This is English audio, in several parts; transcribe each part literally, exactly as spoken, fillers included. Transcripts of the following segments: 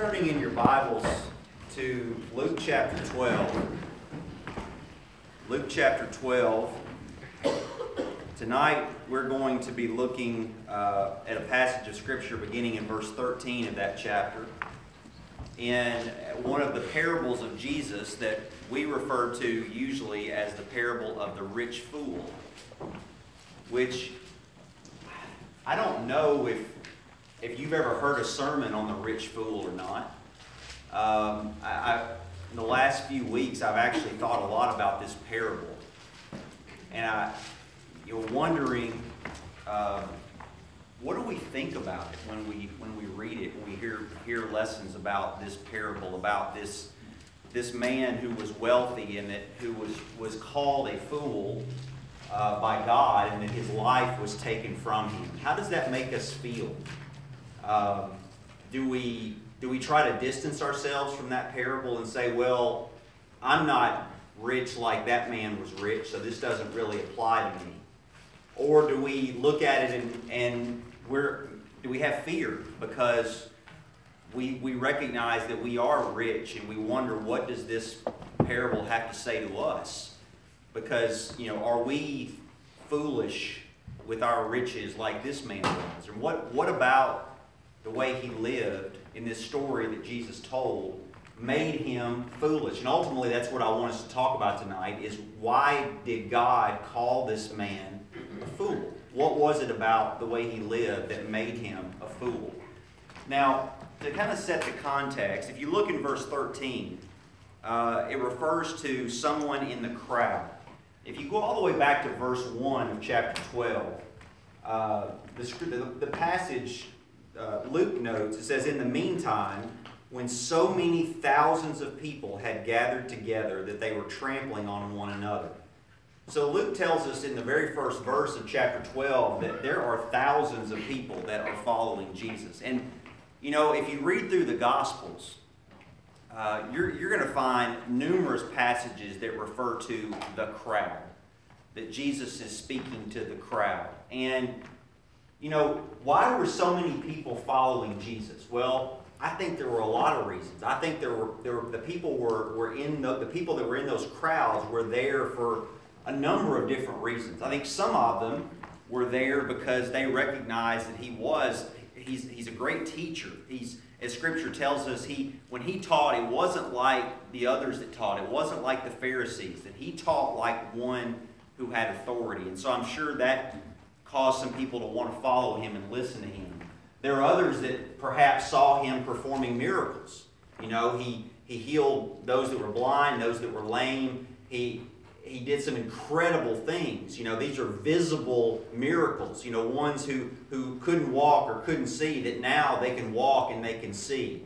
turning in your Bibles to Luke chapter twelve. Luke chapter twelve. Tonight we're going to be looking uh, at a passage of Scripture beginning in verse thirteen of that chapter. In one of the parables of Jesus that we refer to usually as the parable of the rich fool, which I don't know if if you've ever heard a sermon on the rich fool or not. Um, I, I, in the last few weeks, I've actually thought a lot about this parable, and I, you're wondering, um, what do we think about it when we when we read it? When we hear hear lessons about this parable, about this this man who was wealthy and that who was was called a fool uh, by God, and that his life was taken from him. How does that make us feel? Um, do we do we try to distance ourselves from that parable and say, well, I'm not rich like that man was rich, so this doesn't really apply to me? Or do we look at it and, and we're do we have fear because we we recognize that we are rich and we wonder, what does this parable have to say to us? Because, you know, are we foolish with our riches like this man was? Or what what about the way he lived in this story that Jesus told made him foolish? And ultimately, that's what I want us to talk about tonight, is why did God call this man a fool? What was it about the way he lived that made him a fool? Now, to kind of set the context, if you look in verse thirteen, uh, it refers to someone in the crowd. If you go all the way back to verse one of chapter twelve, uh, the, the, the passage Uh, Luke notes, it says, in the meantime, when so many thousands of people had gathered together that they were trampling on one another. So Luke tells us in the very first verse of chapter twelve that there are thousands of people that are following Jesus. And, you know, if you read through the Gospels, uh, you're, you're going to find numerous passages that refer to the crowd, that Jesus is speaking to the crowd. And you know, why were so many people following Jesus? Well, I think there were a lot of reasons. I think there were there were, the people were were in the, the people that were in those crowds were there for a number of different reasons. I think some of them were there because they recognized that he was he's he's a great teacher. He's, as Scripture tells us, he when he taught, it wasn't like the others that taught. It wasn't like the Pharisees. That he taught like one who had authority. And so I'm sure that caused some people to want to follow him and listen to him. There are others that perhaps saw him performing miracles. You know, he he healed those that were blind, those that were lame. He he did some incredible things. You know, these are visible miracles. You know, ones who, who couldn't walk or couldn't see, that now they can walk and they can see.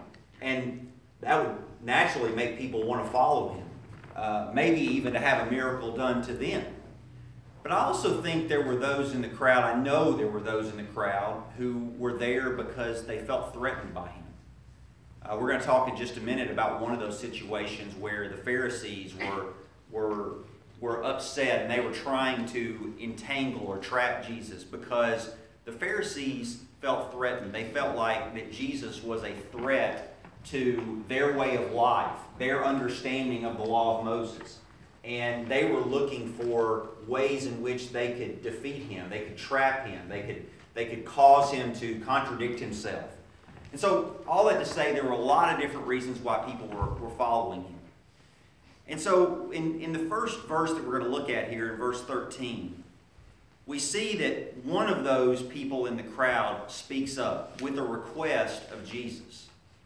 And that would naturally make people want to follow him. Uh, maybe even to have a miracle done to them. But I also think there were those in the crowd, I know there were those in the crowd who were there because they felt threatened by him. Uh, we're going to talk in just a minute about one of those situations where the Pharisees were, were, were upset and they were trying to entangle or trap Jesus because the Pharisees felt threatened. They felt like that Jesus was a threat to their way of life, their understanding of the law of Moses. And they were looking for ways in which they could defeat him. They could trap him. They could, they could cause him to contradict himself. And so, all that to say, there were a lot of different reasons why people were, were following him. And so, in, in the first verse that we're going to look at here, in verse thirteen, we see that one of those people in the crowd speaks up with a request of Jesus.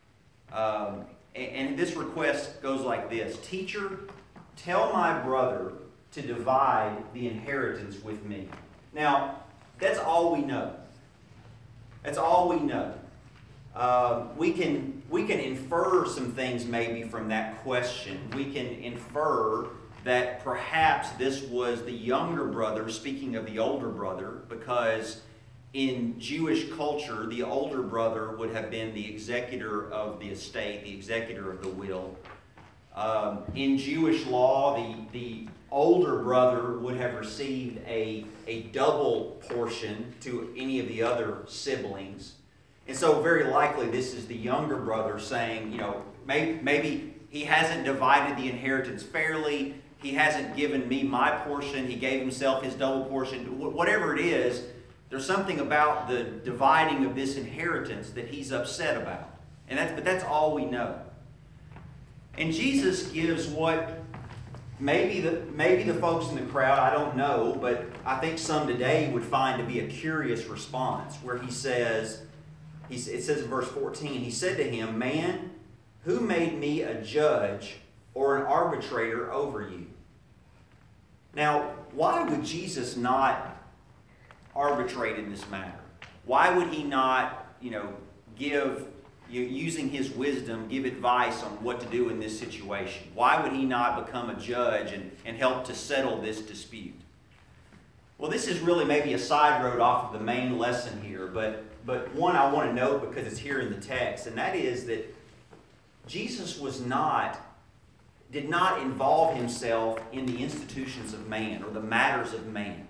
Um, and, and this request goes like this: Teacher, tell my brother to divide the inheritance with me. Now, that's all we know. That's all we know. Uh, we can we can infer some things maybe from that question. We can infer that perhaps this was the younger brother speaking of the older brother, because in Jewish culture, the older brother would have been the executor of the estate, the executor of the will. Um, in Jewish law, the, the older brother would have received a, a double portion to any of the other siblings. And so very likely this is the younger brother saying, you know, maybe, maybe he hasn't divided the inheritance fairly. He hasn't given me my portion. He gave himself his double portion. Whatever it is, there's something about the dividing of this inheritance that he's upset about. And that's, but that's all we know. And Jesus gives what maybe the, maybe the folks in the crowd, I don't know, but I think some today would find to be a curious response, where he says, he, it says in verse fourteen, he said to him, "Man, who made me a judge or an arbitrator over you?" Now, why would Jesus not arbitrate in this matter? Why would he not, you know, give, using his wisdom, give advice on what to do in this situation? Why would he not become a judge and, and help to settle this dispute? Well, this is really maybe a side road off of the main lesson here, but, but one I want to note because it's here in the text, and that is that Jesus was not, did not involve himself in the institutions of man or the matters of man.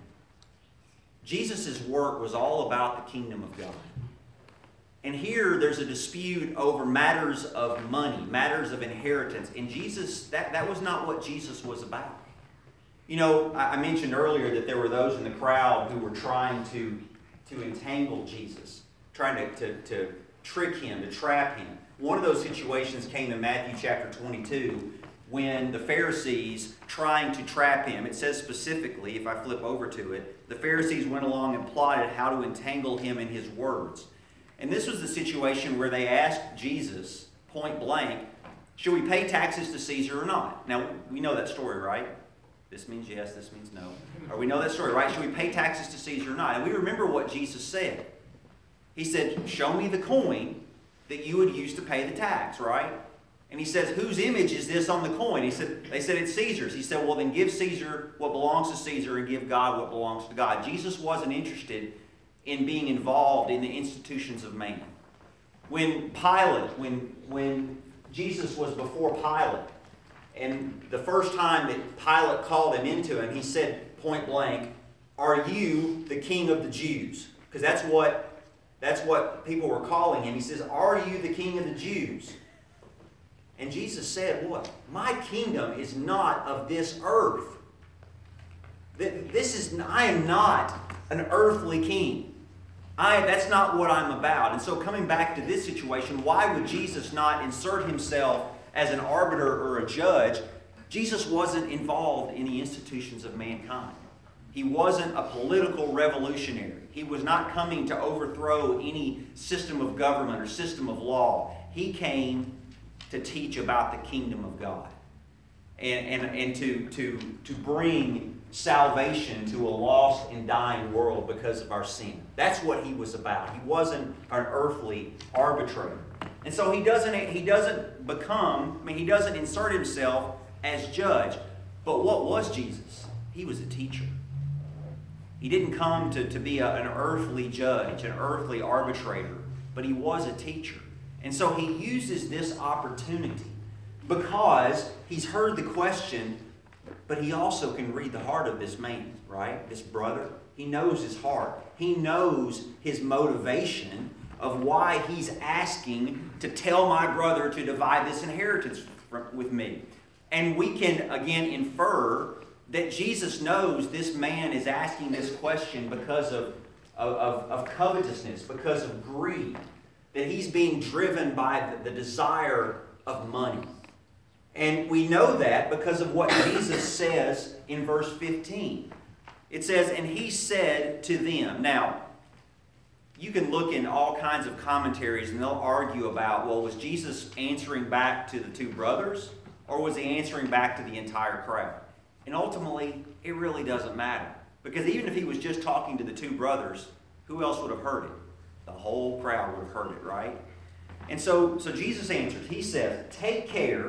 Jesus' work was all about the kingdom of God. And here there's a dispute over matters of money, matters of inheritance. And Jesus, that, that was not what Jesus was about. You know, I mentioned earlier that there were those in the crowd who were trying to, to entangle Jesus, trying to, to, to trick him, to trap him. One of those situations came in Matthew chapter twenty-two when the Pharisees, trying to trap him, it says specifically, if I flip over to it, the Pharisees went along and plotted how to entangle him in his words. And this was the situation where they asked Jesus, point blank, should we pay taxes to Caesar or not? Now, we know that story, right? This means yes, this means no. Or we know that story, right? Should we pay taxes to Caesar or not? And we remember what Jesus said. He said, show me the coin that you would use to pay the tax, right? And he says, whose image is this on the coin? He said, they said it's Caesar's. He said, well, then give Caesar what belongs to Caesar and give God what belongs to God. Jesus wasn't interested in being involved in the institutions of man. When Pilate, when, when Jesus was before Pilate, and the first time that Pilate called him into him, he said point blank, "Are you the king of the Jews?" Because that's what, that's what people were calling him. He says, "Are you the king of the Jews?" And Jesus said, what? My kingdom is not of this earth. This is, I am not an earthly king. I, that's not what I'm about. And so coming back to this situation, why would Jesus not insert himself as an arbiter or a judge? Jesus wasn't involved in the institutions of mankind. He wasn't a political revolutionary. He was not coming to overthrow any system of government or system of law. He came to teach about the kingdom of God and, and, and to, to, to bring salvation to a lost and dying world because of our sin. That's what he was about. He wasn't an earthly arbitrator. And so he doesn't, he doesn't become, I mean, he doesn't insert himself as judge. But what was Jesus? He was a teacher. He didn't come to, to be a, an earthly judge, an earthly arbitrator, but he was a teacher. And so he uses this opportunity because he's heard the question, but he also can read the heart of this man, right? This brother. He knows his heart. He knows his motivation of why he's asking to tell my brother to divide this inheritance with me. And we can, again, infer that Jesus knows this man is asking this question because of, of, of covetousness, because of greed, that he's being driven by the, the desire of money. And we know that because of what Jesus says in verse fifteen. It says, and he said to them. Now, you can look in all kinds of commentaries and they'll argue about, well, was Jesus answering back to the two brothers or was he answering back to the entire crowd? And ultimately, it really doesn't matter. Because even if he was just talking to the two brothers, who else would have heard it? The whole crowd would have heard it, right? And so, so Jesus answers. He says, take care,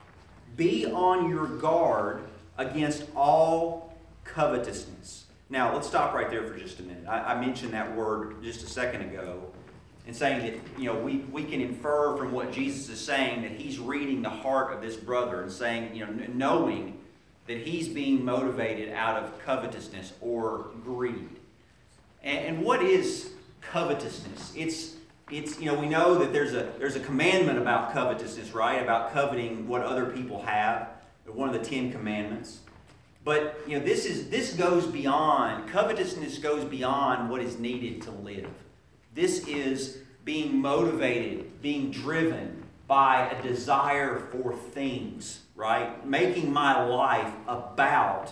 be on your guard against all covetousness. Now, let's stop right there for just a minute. I, I mentioned that word just a second ago and saying that, you know, we, we can infer from what Jesus is saying that he's reading the heart of this brother and saying, you know, knowing that he's being motivated out of covetousness or greed. And, and what is covetousness? It's, it's, you know, we know that there's a there's a commandment about covetousness, right? About coveting what other people have. One of the Ten Commandments. But, you know, this is this goes beyond, covetousness goes beyond what is needed to live. This is being motivated, being driven by a desire for things, right? Making my life about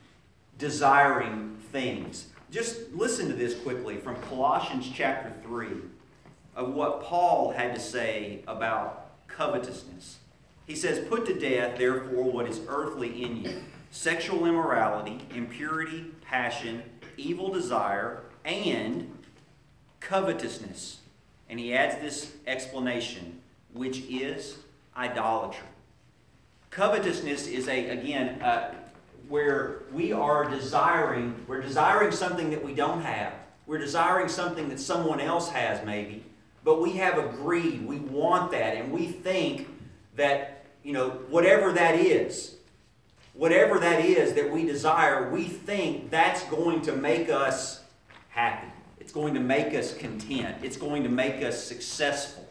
desiring things. Just listen to this quickly from Colossians chapter three of what Paul had to say about covetousness. He says, "Put to death, therefore, what is earthly in you, sexual immorality, impurity, passion, evil desire, and covetousness." And he adds this explanation, which is idolatry. Covetousness is, a again, uh, where we are desiring, we're desiring something that we don't have. We're desiring something that someone else has, maybe. But we have a greed. We want that. And we think that, you know, whatever that is, whatever that is that we desire, we think that's going to make us happy. It's going to make us content. It's going to make us successful.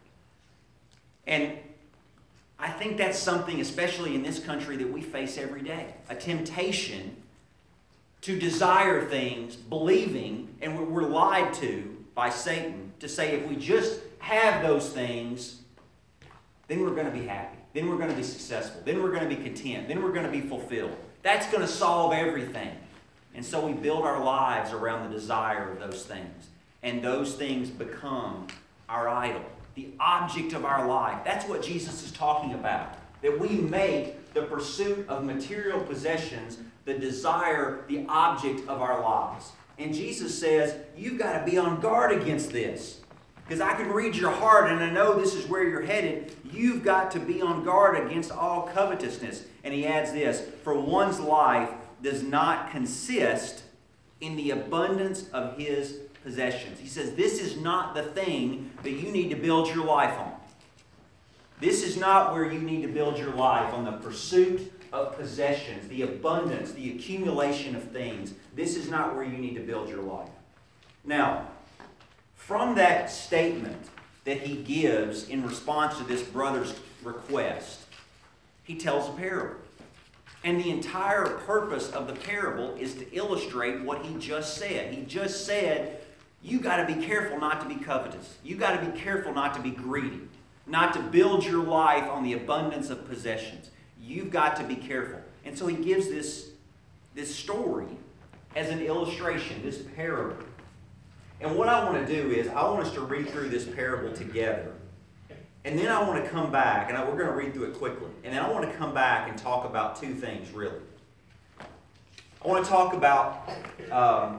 And I think that's something, especially in this country, that we face every day. A temptation to desire things, believing, and we're lied to by Satan, to say if we just have those things, then we're going to be happy. Then we're going to be successful. Then we're going to be content. Then we're going to be fulfilled. That's going to solve everything. And so we build our lives around the desire of those things. And those things become our idol, the object of our life. That's what Jesus is talking about. That we make the pursuit of material possessions the desire, the object of our lives. And Jesus says, you've got to be on guard against this. Because I can read your heart and I know this is where you're headed. You've got to be on guard against all covetousness. And he adds this, for one's life does not consist in the abundance of his possessions. He says this is not the thing that you need to build your life on. This is not where you need to build your life, on the pursuit of possessions, the abundance, the accumulation of things. This is not where you need to build your life. Now, from that statement that he gives in response to this brother's request, he tells a parable. And the entire purpose of the parable is to illustrate what he just said. He just said, you got to be careful not to be covetous. You got to be careful not to be greedy, not to build your life on the abundance of possessions. You've got to be careful. And so he gives this, this story as an illustration, this parable. And what I want to do is I want us to read through this parable together. And then I want to come back, and we're going to read through it quickly. And then I want to come back and talk about two things, really. I want to talk about um,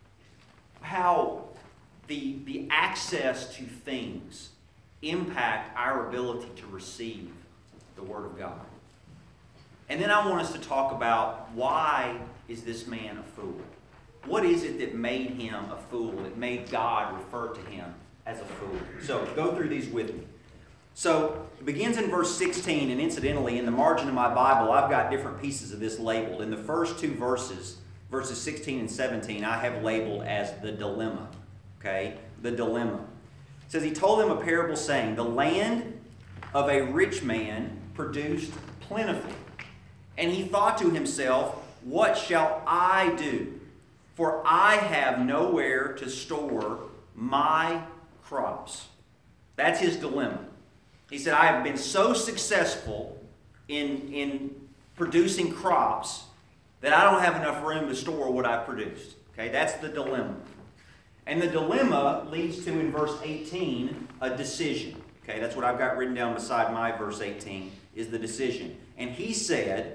how the, the access to things impact our ability to receive the Word of God. And then I want us to talk about why is this man a fool? What is it that made him a fool, that made God refer to him as a fool? So go through these with me. So it begins in verse sixteen, and incidentally, in the margin of my Bible, I've got different pieces of this labeled. In the first two verses, verses sixteen and seventeen, I have labeled as the dilemma. Okay? The dilemma. It says, he told them a parable saying, the land of a rich man produced plentifully. And he thought to himself, what shall I do? For I have nowhere to store my crops. That's his dilemma. He said, I have been so successful in, in producing crops that I don't have enough room to store what I've produced. Okay, that's the dilemma. And the dilemma leads to, in verse eighteen, a decision. Okay, that's what I've got written down beside my verse eighteen, is the decision. And he said,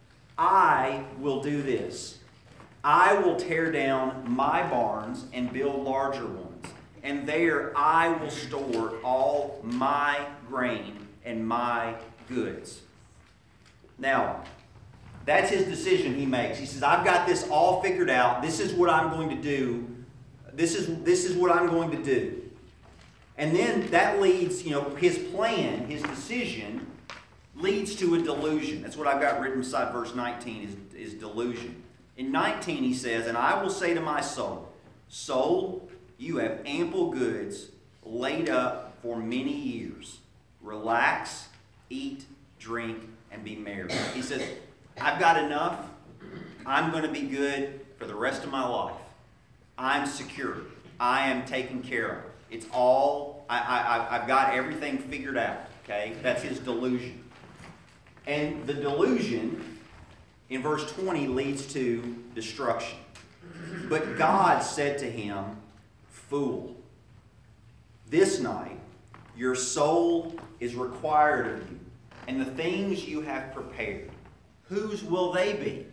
I will do this. I will tear down my barns and build larger ones. And there I will store all my grain and my goods. Now, that's his decision he makes. He says, I've got this all figured out. This is what I'm going to do. This is, this is what I'm going to do. And then that leads, you know, his plan, his decision, leads to a delusion. That's what I've got written beside verse nineteen, is, is delusion. In nineteen he says, and I will say to my soul, soul, you have ample goods laid up for many years. Relax, eat, drink, and be merry. He says, I've got enough. I'm going to be good for the rest of my life. I'm secure. I am taken care of. It's all, I, I, I've got everything figured out. Okay? That's his delusion. And the delusion, in verse twenty, leads to destruction. But God said to him, fool, this night your soul is required of you, and the things you have prepared, whose will they be?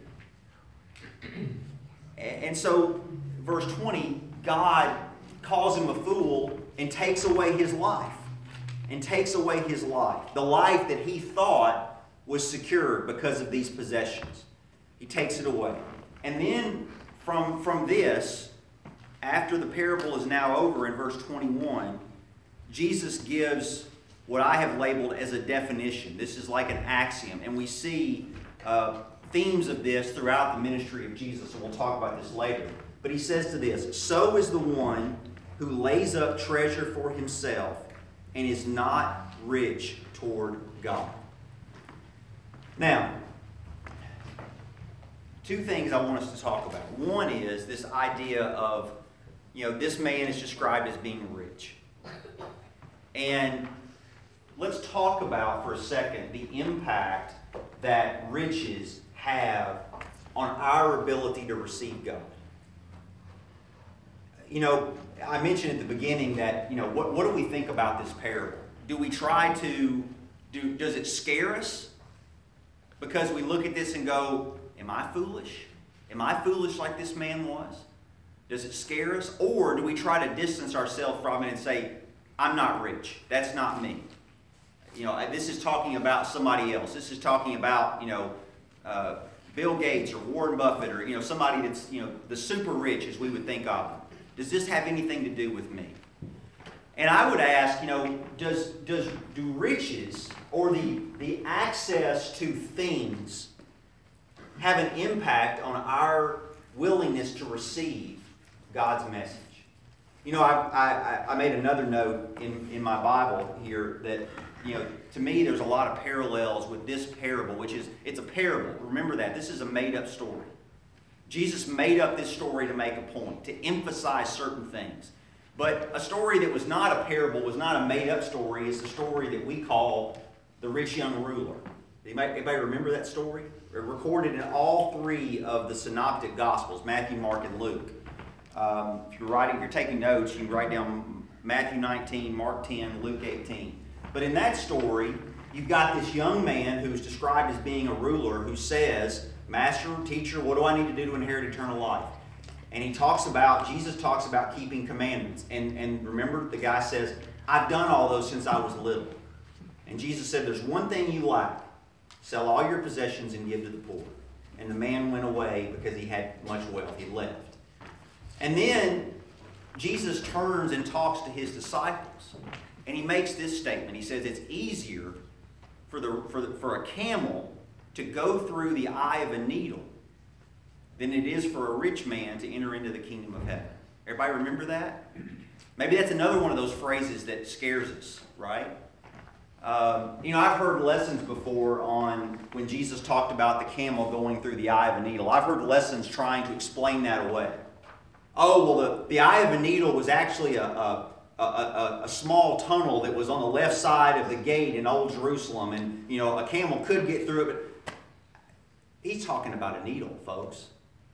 And so, verse twenty, God calls him a fool and takes away his life. And takes away his life. The life that he thought was secured because of these possessions. He takes it away. And then from, from this, after the parable is now over in verse twenty-one, Jesus gives what I have labeled as a definition. This is like an axiom. And we see uh, themes of this throughout the ministry of Jesus. And we'll talk about this later. But he says to this, so is the one who lays up treasure for himself and is not rich toward God. Now, two things I want us to talk about. One is this idea of, you know, this man is described as being rich. And let's talk about for a second the impact that riches have on our ability to receive God. You know, I mentioned at the beginning that, you know, what, what do we think about this parable? Do we try to, do? does it scare us? Because we look at this and go, am I foolish? Am I foolish like this man was? Does it scare us? Or do we try to distance ourselves from it and say, I'm not rich. That's not me. You know, this is talking about somebody else. This is talking about, you know, uh, Bill Gates or Warren Buffett or, you know, somebody that's, you know, the super rich as we would think of them. Does this have anything to do with me? And I would ask, you know, does does do riches or the the access to things have an impact on our willingness to receive God's message? You know, I I, I made another note in, in my Bible here that, you know, to me there's a lot of parallels with this parable, which is, it's a parable. Remember that. This is a made-up story. Jesus made up this story to make a point, to emphasize certain things. But a story that was not a parable, was not a made-up story, is the story that we call the rich young ruler. Anybody, anybody remember that story? Recorded in all three of the synoptic gospels, Matthew, Mark, and Luke. Um, if you're writing, if you're taking notes, you can write down Matthew nineteen, Mark ten, Luke eighteen. But in that story, you've got this young man who's described as being a ruler who says, Master, teacher, what do I need to do to inherit eternal life? And he talks about, Jesus talks about keeping commandments. And, and remember, the guy says, I've done all those since I was little. And Jesus said, there's one thing you lack. Sell all your possessions and give to the poor. And the man went away because he had much wealth. He left. And then Jesus turns and talks to his disciples. And he makes this statement. He says, it's easier for, the, for, the, for a camel to go through the eye of a needle than it is for a rich man to enter into the kingdom of heaven. Everybody remember that? Maybe that's another one of those phrases that scares us, right? Um, you know, I've heard lessons before on when Jesus talked about the camel going through the eye of a needle. I've heard lessons trying to explain that away. Oh, well, the, the eye of a needle was actually a, a, a, a, a small tunnel that was on the left side of the gate in Old Jerusalem, and, you know, a camel could get through it, but he's talking about a needle, folks.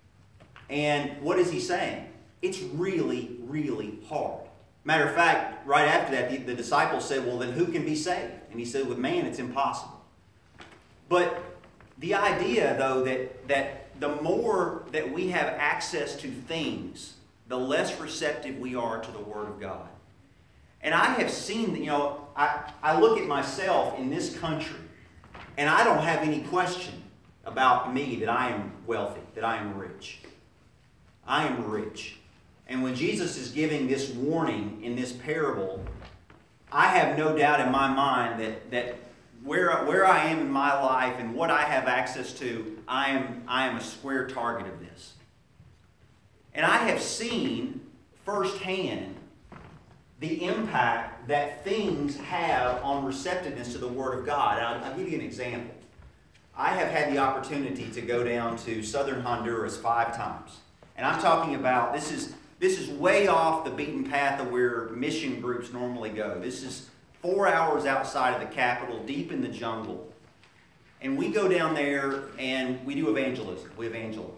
And what is he saying? It's really, really hard. Matter of fact, right after that, the, the disciples said, well, then who can be saved? And he said, with man, it's impossible. But the idea, though, that, that the more that we have access to things, the less receptive we are to the Word of God. And I have seen, you know, I, I look at myself in this country, and I don't have any question about me that I am wealthy, that I am rich. I am rich. And when Jesus is giving this warning in this parable, I have no doubt in my mind that, that where, where I am in my life and what I have access to, I am, I am a square target of this. And I have seen firsthand the impact that things have on receptiveness to the Word of God. And I'll, I'll give you an example. I have had the opportunity to go down to southern Honduras five times. And I'm talking about, this is this is way off the beaten path of where mission groups normally go. This is four hours outside of the capital, deep in the jungle. And we go down there and we do evangelism. We evangelize.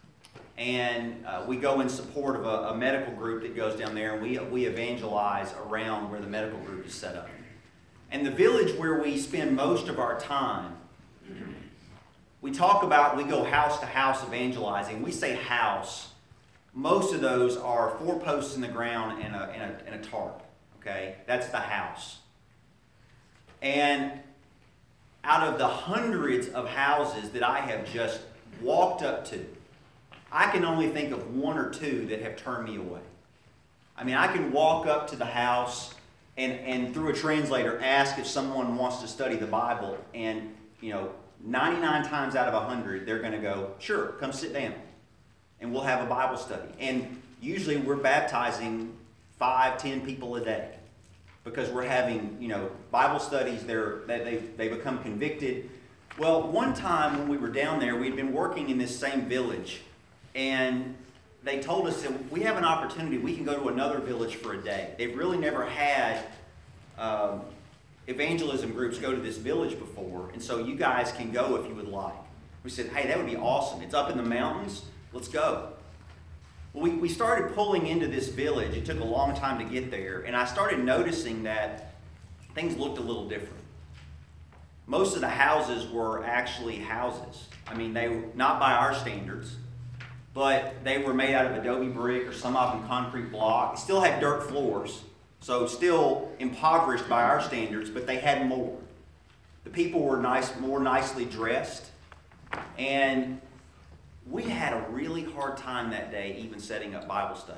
And uh, we go in support of a, a medical group that goes down there, and we, we evangelize around where the medical group is set up. And the village where we spend most of our time, we talk about, we go house to house evangelizing. We say house. Most of those are four posts in the ground and a, and a, and a tarp. Okay? That's the house. And out of the hundreds of houses that I have just walked up to, I can only think of one or two that have turned me away. I mean, I can walk up to the house and, and through a translator ask if someone wants to study the Bible, and, you know, ninety-nine times out of one hundred, they're going to go, sure, come sit down, and we'll have a Bible study. And usually we're baptizing five, ten people a day because we're having, you know, Bible studies. They're, they, they become convicted. Well, one time when we were down there, we'd been working in this same village, and they told us that we have an opportunity. We can go to another village for a day. They've really never had um, evangelism groups go to this village before, and so you guys can go if you would like. We said, hey, that would be awesome. It's up in the mountains. Let's go. Well, we, we started pulling into this village. It took a long time to get there, and I started noticing that things looked a little different. Most of the houses were actually houses. I mean, they were not by our standards, but they were made out of adobe brick or some of them concrete block. It still had dirt floors, so still impoverished by our standards, but they had more. The people were nice, more nicely dressed, and we had a really hard time that day even setting up Bible studies.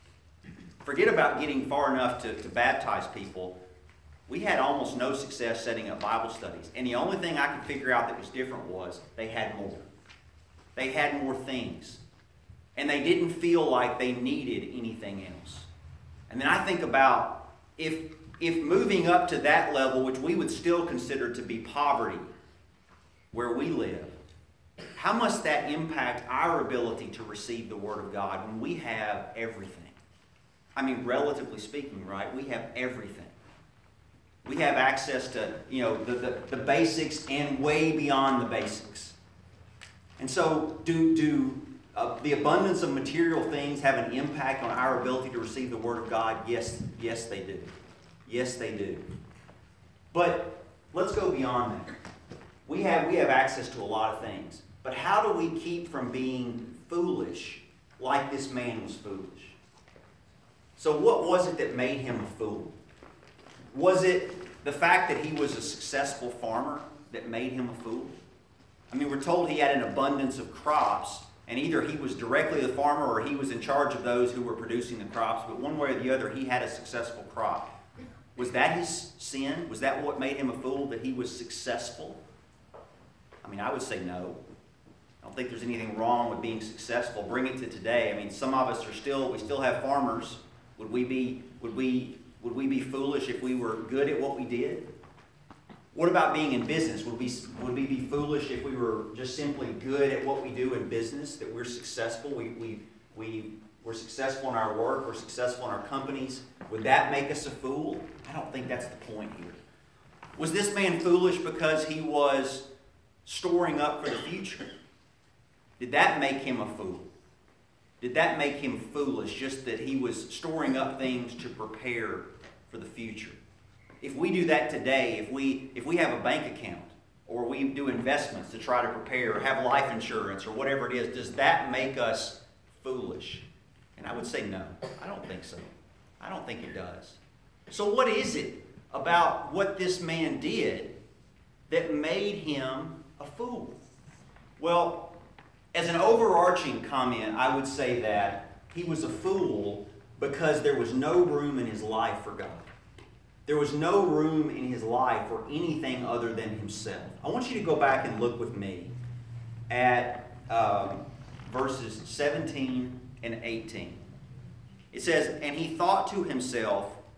Forget about getting far enough to, to baptize people. We had almost no success setting up Bible studies, and the only thing I could figure out that was different was they had more. They had more things. And they didn't feel like they needed anything else. And then I think about if, if moving up to that level, which we would still consider to be poverty, where we live, how must that impact our ability to receive the Word of God when we have everything? I mean, relatively speaking, right? We have everything. We have access to, you know, the, the, the basics and way beyond the basics. And so do... do Uh, the abundance of material things have an impact on our ability to receive the Word of God? Yes, yes they do. Yes, they do. But let's go beyond that. We have, we have access to a lot of things. But how do we keep from being foolish like this man was foolish? So what was it that made him a fool? Was it the fact that he was a successful farmer that made him a fool? I mean, we're told he had an abundance of crops, and either he was directly the farmer or he was in charge of those who were producing the crops, but one way or the other, he had a successful crop. Was that his sin? Was that what made him a fool, that he was successful? I mean, I would say no. I don't think there's anything wrong with being successful. Bring it to today. I mean, some of us are still, we still have farmers. Would we be, would we, would we be foolish if we were good at what we did? What about being in business? Would we, would we be foolish if we were just simply good at what we do in business, that we're successful, we, we, we, we're successful in our work, we're successful in our companies? Would that make us a fool? I don't think that's the point here. Was this man foolish because he was storing up for the future? Did that make him a fool? Did that make him foolish, just that he was storing up things to prepare for the future? If we do that today, if we if we have a bank account or we do investments to try to prepare or have life insurance or whatever it is, does that make us foolish? And I would say no. I don't think so. I don't think it does. So what is it about what this man did that made him a fool? Well, as an overarching comment, I would say that he was a fool because there was no room in his life for God. There was no room in his life for anything other than himself. I want you to go back and look with me at um, verses seventeen and eighteen. It says, "And he thought to himself,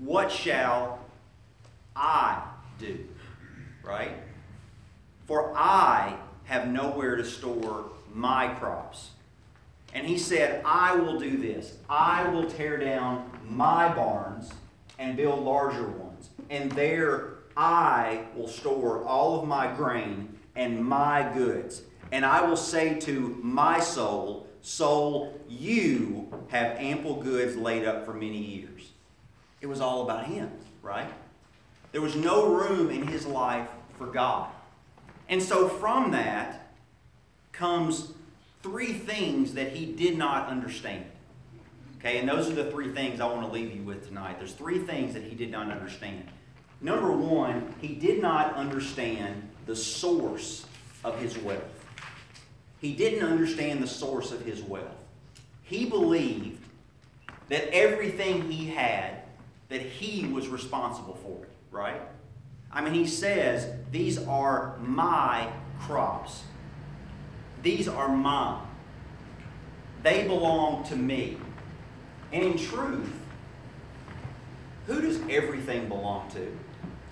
what shall I do? Right? For I have nowhere to store my crops. And he said, I will do this. I will tear down my barns and build larger ones. And there I will store all of my grain and my goods. And I will say to my soul, soul, you have ample goods laid up for many years. It was all about him, right? There was no room in his life for God. And so from that comes three things that he did not understand. Okay, and those are the three things I want to leave you with tonight. There's three things that he did not understand. Number one, he did not understand the source of his wealth. He didn't understand the source of his wealth. He believed that everything he had, that he was responsible for it, right? I mean, he says, these are my crops. These are mine. They belong to me. And in truth, who does everything belong to? Is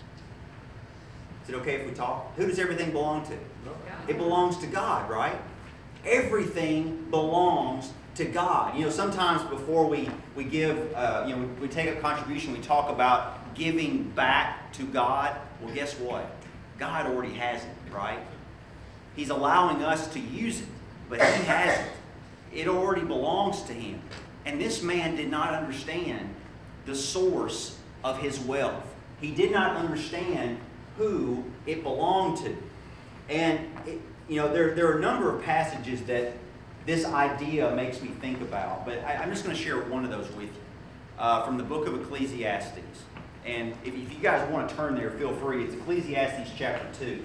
it okay if we talk? Who does everything belong to? It belongs to God, right? Everything belongs to God. You know, sometimes before we, we give, uh, you know, we, we take a contribution, we talk about giving back to God. Well, guess what? God already has it, right? He's allowing us to use it, but He has it. It already belongs to Him. And this man did not understand the source of his wealth. He did not understand who it belonged to. And, it, you know, there, there are a number of passages that this idea makes me think about, but I, I'm just going to share one of those with you uh, from the book of Ecclesiastes. And if, if you guys want to turn there, feel free. It's Ecclesiastes chapter two.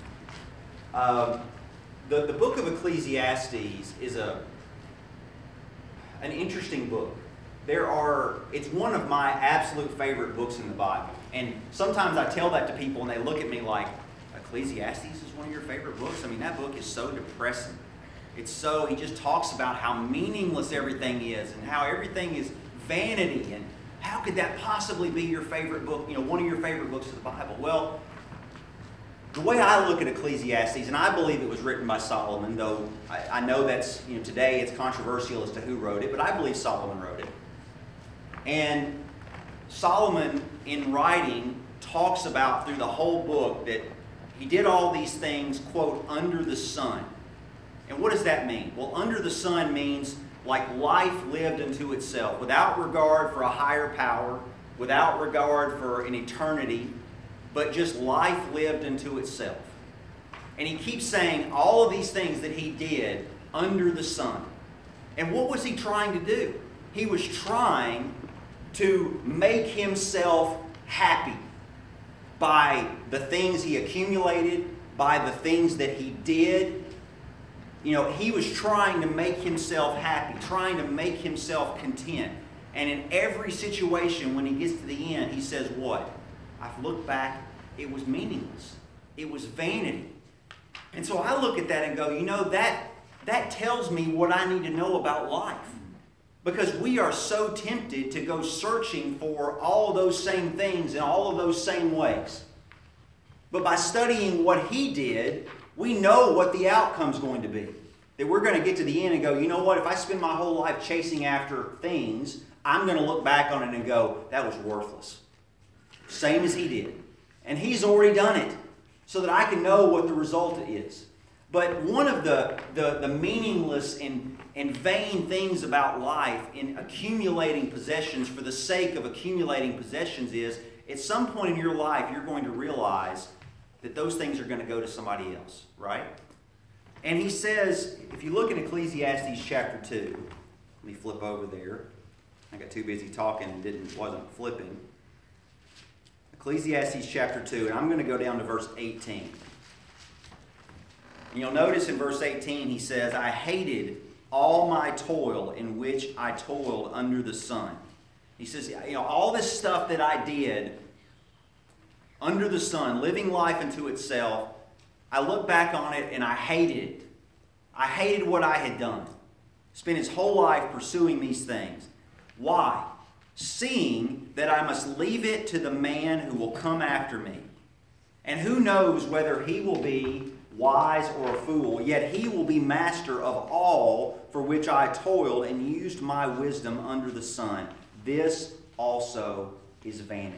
Um, the, the book of Ecclesiastes is a an interesting book. There are, it's one of my absolute favorite books in the Bible. And sometimes I tell that to people and they look at me like, Ecclesiastes is one of your favorite books? I mean, that book is so depressing. It's so, he just talks about how meaningless everything is and how everything is vanity. And how could that possibly be your favorite book, you know, one of your favorite books of the Bible? Well, the way I look at Ecclesiastes, and I believe it was written by Solomon, though I, I know that's, you know, today it's controversial as to who wrote it, but I believe Solomon wrote it. And Solomon, in writing, talks about through the whole book that he did all these things, quote, under the sun. And what does that mean? Well, under the sun means like life lived unto itself, without regard for a higher power, without regard for an eternity, but just life lived unto itself. And he keeps saying all of these things that he did under the sun. And what was he trying to do? He was trying to make himself happy by the things he accumulated, by the things that he did. You know, he was trying to make himself happy, trying to make himself content. And in every situation, when he gets to the end, he says what? I've looked back, it was meaningless. It was vanity. And so I look at that and go, you know, that, that tells me what I need to know about life. Because we are so tempted to go searching for all those same things in all of those same ways. But by studying what he did, we know what the outcome's going to be. That we're going to get to the end and go, you know what, if I spend my whole life chasing after things, I'm going to look back on it and go, that was worthless. Same as he did. And he's already done it so that I can know what the result is. But one of the, the, the meaningless and, and vain things about life in accumulating possessions for the sake of accumulating possessions is, at some point in your life, you're going to realize that those things are going to go to somebody else, right? And he says, if you look at Ecclesiastes chapter two, let me flip over there. I got too busy talking and didn't wasn't flipping. Ecclesiastes chapter two, and I'm going to go down to verse eighteen. And you'll notice in verse eighteen, he says, I hated all my toil in which I toiled under the sun. He says, you know, all this stuff that I did under the sun, living life into itself, I look back on it and I hated it. I hated what I had done. Spent his whole life pursuing these things. Why? seeing that I must leave it to the man who will come after me. And who knows whether he will be wise or a fool, yet he will be master of all for which I toiled and used my wisdom under the sun. This also is vanity.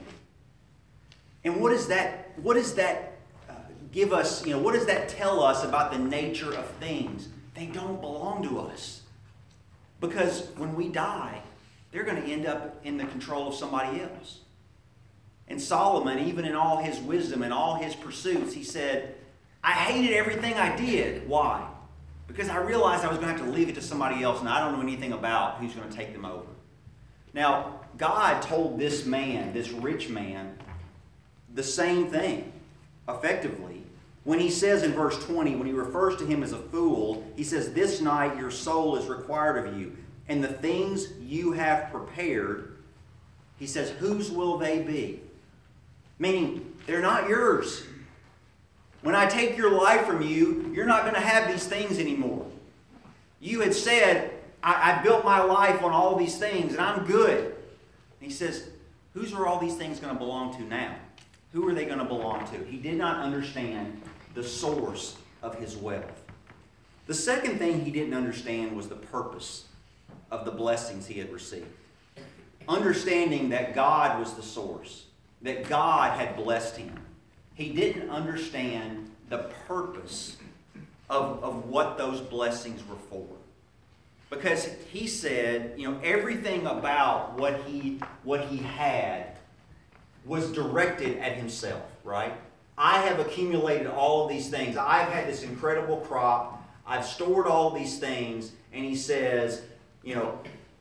And what does that, what does that uh, give us, you know, what does that tell us about the nature of things? They don't belong to us. Because when we die, they're going to end up in the control of somebody else. And Solomon, even in all his wisdom and all his pursuits, he said, I hated everything I did. Why? Because I realized I was going to have to leave it to somebody else, and I don't know anything about who's going to take them over. Now, God told this man, this rich man, the same thing, effectively. When he says in verse twenty, when he refers to him as a fool, he says, this night your soul is required of you, and the things you have prepared, he says, whose will they be? Meaning, they're not yours. When I take your life from you, you're not going to have these things anymore. You had said, I, I built my life on all these things, and I'm good. And he says, whose are all these things going to belong to now? Who are they going to belong to? He did not understand the source of his wealth. The second thing he didn't understand was the purpose of the blessings he had received. Understanding that God was the source, that God had blessed him. He didn't understand the purpose of, of what those blessings were for. Because he said, you know, everything about what he, what he had was directed at himself, right? I have accumulated all of these things. I've had this incredible crop. I've stored all these things. And he says, you know,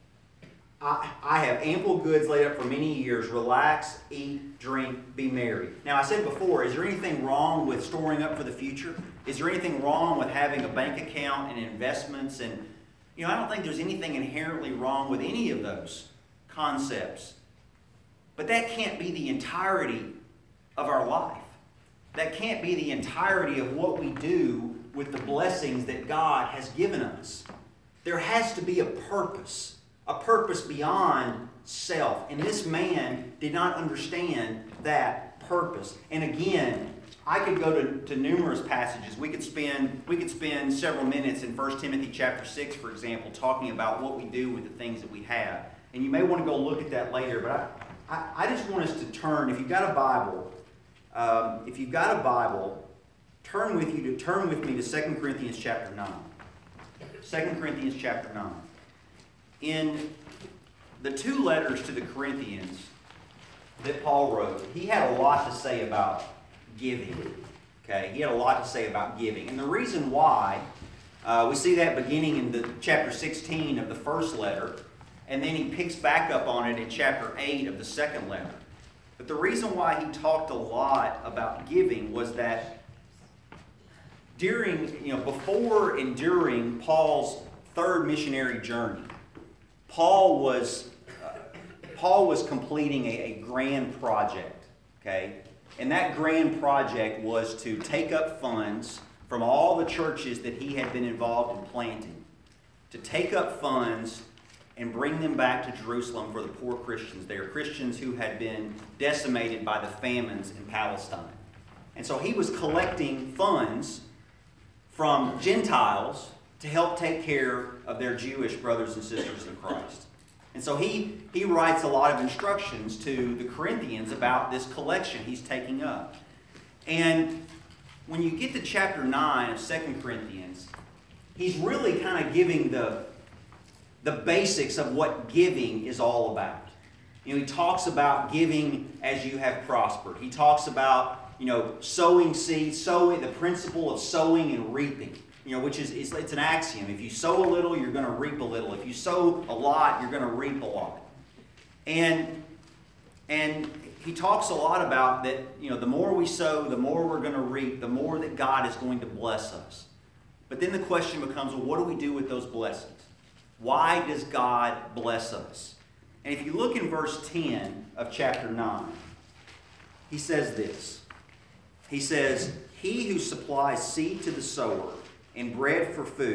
I, I have ample goods laid up for many years. Relax, eat, drink, be merry. Now, I said before, is there anything wrong with storing up for the future? Is there anything wrong with having a bank account and investments? And, you know, I don't think there's anything inherently wrong with any of those concepts. But that can't be the entirety of our life. That can't be the entirety of what we do with the blessings that God has given us. There has to be a purpose, a purpose beyond self. And this man did not understand that purpose. And again, I could go to, to numerous passages. We could spend we could spend several minutes in First Timothy chapter six, for example, talking about what we do with the things that we have. And you may want to go look at that later, but I, I, I just want us to turn, if you've got a Bible, um, if you've got a Bible, turn with you to turn with me to Second Corinthians chapter nine. Second Corinthians chapter nine. In the two letters to the Corinthians that Paul wrote, he had a lot to say about giving. Okay, he had a lot to say about giving. And the reason why, uh, we see that beginning in the chapter sixteen of the first letter, and then he picks back up on it in chapter eight of the second letter. But the reason why he talked a lot about giving was that during, you know, before and during Paul's third missionary journey, Paul was uh, Paul was completing a, a grand project, okay? And that grand project was to take up funds from all the churches that he had been involved in planting, to take up funds and bring them back to Jerusalem for the poor Christians there, Christians who had been decimated by the famines in Palestine. And so he was collecting funds from Gentiles to help take care of their Jewish brothers and sisters in Christ. And so he, he writes a lot of instructions to the Corinthians about this collection he's taking up. And when you get to chapter nine of Second Corinthians, he's really kind of giving the, the basics of what giving is all about. You know, he talks about giving as you have prospered. He talks about, you know, sowing seeds, sowing, the principle of sowing and reaping. You know, which is, it's, it's an axiom. If you sow a little, you're going to reap a little. If you sow a lot, you're going to reap a lot. And, and he talks a lot about that, you know, the more we sow, the more we're going to reap, the more that God is going to bless us. But then the question becomes, well, what do we do with those blessings? Why does God bless us? And if you look in verse ten of chapter nine, he says this. He says, he who supplies seed to the sower and bread for food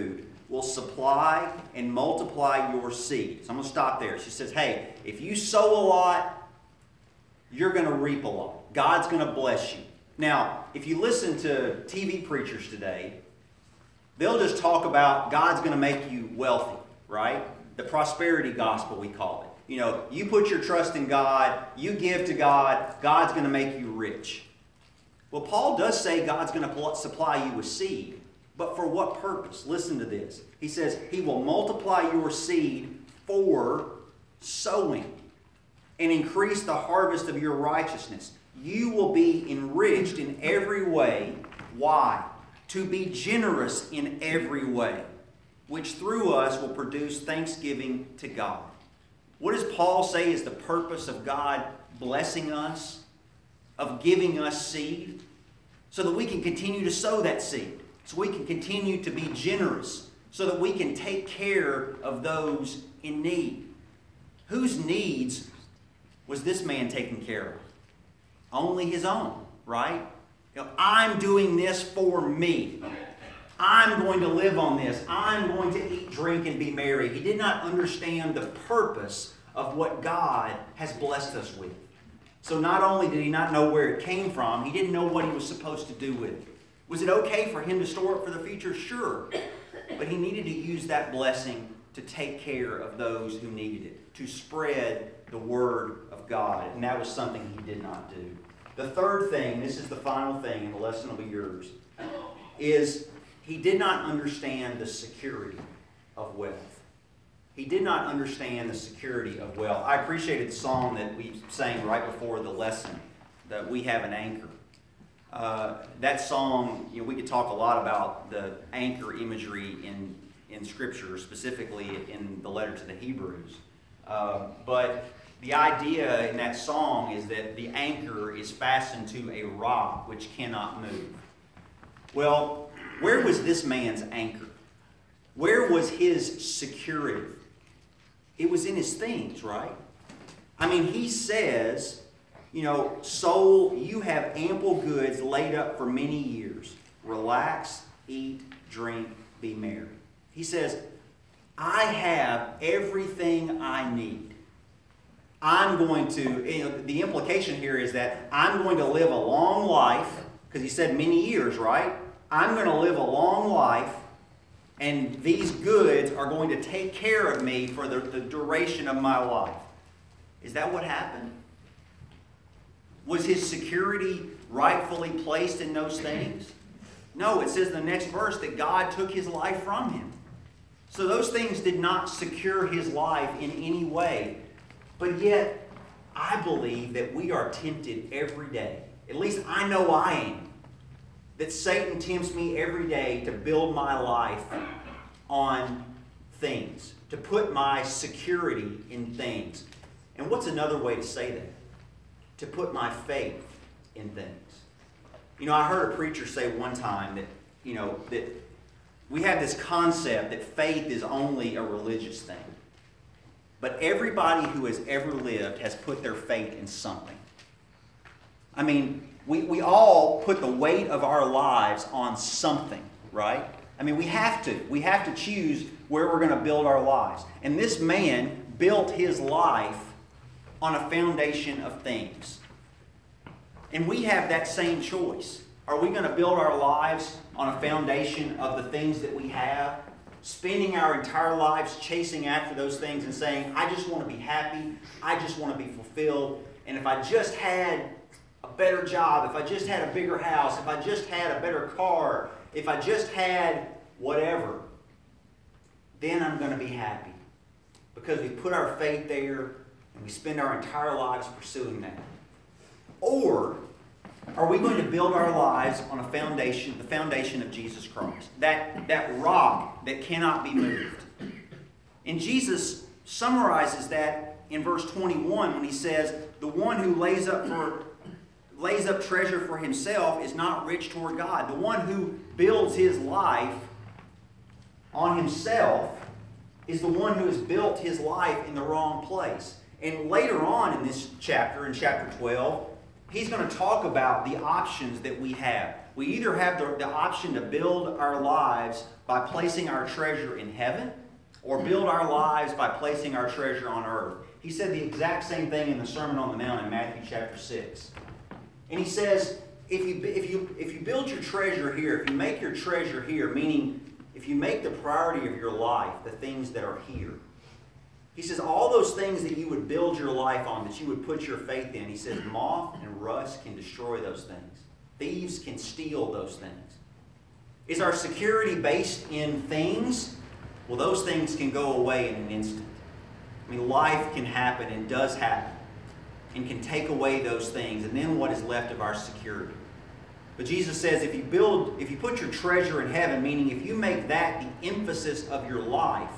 will supply and multiply your seed. So I'm going to stop there. She says, hey, if you sow a lot, you're going to reap a lot. God's going to bless you. Now, if you listen to T V preachers today, they'll just talk about God's going to make you wealthy, right? The prosperity gospel, we call it. You know, you put your trust in God, you give to God, God's going to make you rich. Well, Paul does say God's going to supply you with seed. But for what purpose? Listen to this. He says, He will multiply your seed for sowing and increase the harvest of your righteousness. You will be enriched in every way. Why? To be generous in every way, which through us will produce thanksgiving to God. What does Paul say is the purpose of God blessing us, of giving us seed? So that we can continue to sow that seed. So we can continue to be generous. So that we can take care of those in need. Whose needs was this man taking care of? Only his own, right? You know, I'm doing this for me. I'm going to live on this. I'm going to eat, drink, and be merry. He did not understand the purpose of what God has blessed us with. So not only did he not know where it came from, he didn't know what he was supposed to do with it. Was it okay for him to store it for the future? Sure. But he needed to use that blessing to take care of those who needed it, to spread the word of God. And that was something he did not do. The third thing, this is the final thing, and the lesson will be yours, is he did not understand the security of wealth. He did not understand the security of wealth. I appreciated the song that we sang right before the lesson, that we have an anchor. Uh, that song, you know, we could talk a lot about the anchor imagery in, in Scripture, specifically in the letter to the Hebrews. Uh, but the idea in that song is that the anchor is fastened to a rock which cannot move. Well, where was this man's anchor? Where was his security? It was in his things, right? I mean, he says, you know, soul, you have ample goods laid up for many years. Relax, eat, drink, be merry. He says, I have everything I need. I'm going to, you know, the implication here is that I'm going to live a long life, because he said many years, right? I'm going to live a long life, and these goods are going to take care of me for the, the duration of my life. Is that what happened? Was his security rightfully placed in those things? No, it says in the next verse that God took his life from him. So those things did not secure his life in any way. But yet, I believe that we are tempted every day. At least I know I am. That Satan tempts me every day to build my life on things. To put my security in things. And what's another way to say that? To put my faith in things. You know, I heard a preacher say one time that, you know, that we have this concept that faith is only a religious thing. But everybody who has ever lived has put their faith in something. I mean, we, we all put the weight of our lives on something, right? I mean, we have to. We have to choose where we're going to build our lives. And this man built his life on a foundation of things. And we have that same choice. Are we going to build our lives on a foundation of the things that we have? Spending our entire lives chasing after those things and saying, I just want to be happy. I just want to be fulfilled. And if I just had a better job, if I just had a bigger house, if I just had a better car, if I just had whatever, then I'm going to be happy. Because we put our faith there and we spend our entire lives pursuing that. Or are we going to build our lives on a foundation, the foundation of Jesus Christ? That, that rock that cannot be moved. And Jesus summarizes that in verse twenty-one when he says, the one who lays up for lays up treasure for himself is not rich toward God. The one who builds his life on himself is the one who has built his life in the wrong place. And later on in this chapter, in chapter twelve, he's going to talk about the options that we have. We either have the, the option to build our lives by placing our treasure in heaven, or build our lives by placing our treasure on earth. He said the exact same thing in the Sermon on the Mount in Matthew chapter six. And he says, if you, if you, if you build your treasure here, if you make your treasure here, meaning if you make the priority of your life the things that are here, he says all those things that you would build your life on, that you would put your faith in, he says moth and rust can destroy those things. Thieves can steal those things. Is our security based in things? Well, those things can go away in an instant. I mean, life can happen and does happen and can take away those things, and then what is left of our security? But Jesus says if you build, if you put your treasure in heaven, meaning if you make that the emphasis of your life,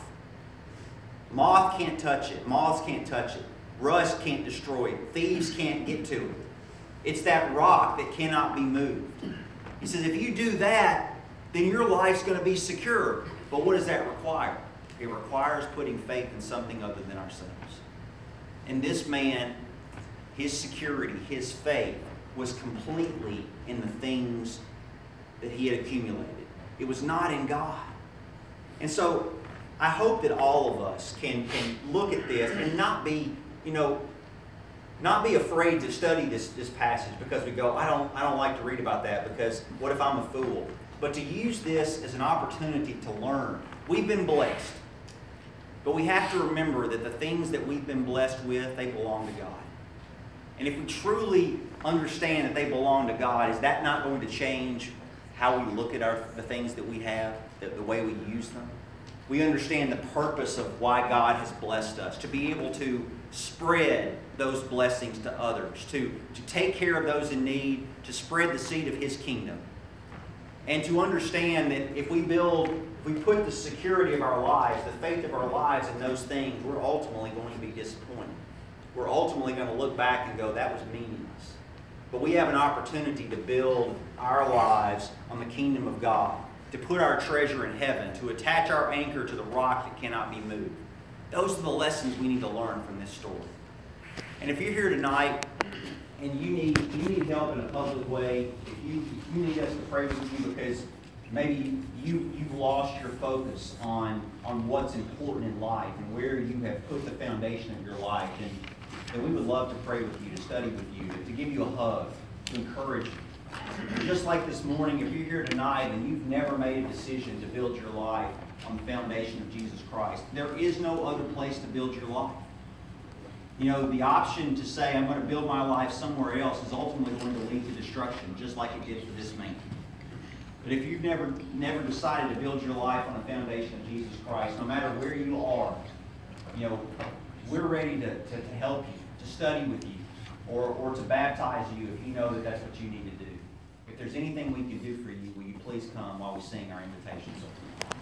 moth can't touch it, moths can't touch it, rust can't destroy it, thieves can't get to it. It's that rock that cannot be moved. He says if you do that, then your life's going to be secure. But what does that require? It requires putting faith in something other than ourselves. And this man, his security, his faith, was completely in the things that he had accumulated. It was not in God. And so I hope that all of us can, can look at this and not be, you know, not be afraid to study this, this passage because we go, I don't, I don't like to read about that because what if I'm a fool? But to use this as an opportunity to learn. We've been blessed. But we have to remember that the things that we've been blessed with, they belong to God. And if we truly understand that they belong to God, is that not going to change how we look at our, the things that we have, the, the way we use them? We understand the purpose of why God has blessed us, to be able to spread those blessings to others, to, to take care of those in need, to spread the seed of His kingdom. And to understand that if we build, if we put the security of our lives, the faith of our lives in those things, we're ultimately going to be disappointed. We're ultimately going to look back and go, that was meaningless. But we have an opportunity to build our lives on the kingdom of God, to put our treasure in heaven, to attach our anchor to the rock that cannot be moved. Those are the lessons we need to learn from this story. And if you're here tonight and you need you need help in a public way, if you, if you need us to pray with you because maybe you, you've lost your focus on, on what's important in life and where you have put the foundation of your life, then, then we would love to pray with you, to study with you, to, to give you a hug, to encourage you. Just like this morning, if you're here tonight and you've never made a decision to build your life on the foundation of Jesus Christ, there is no other place to build your life. You know, the option to say, I'm going to build my life somewhere else is ultimately going to lead to destruction, just like it did for this man. But if you've never, never decided to build your life on the foundation of Jesus Christ, no matter where you are, you know, we're ready to, to, to help you, to study with you, or, or to baptize you if you know that that's what you need to do. If there's anything we can do for you, will you please come while we sing our invitation song?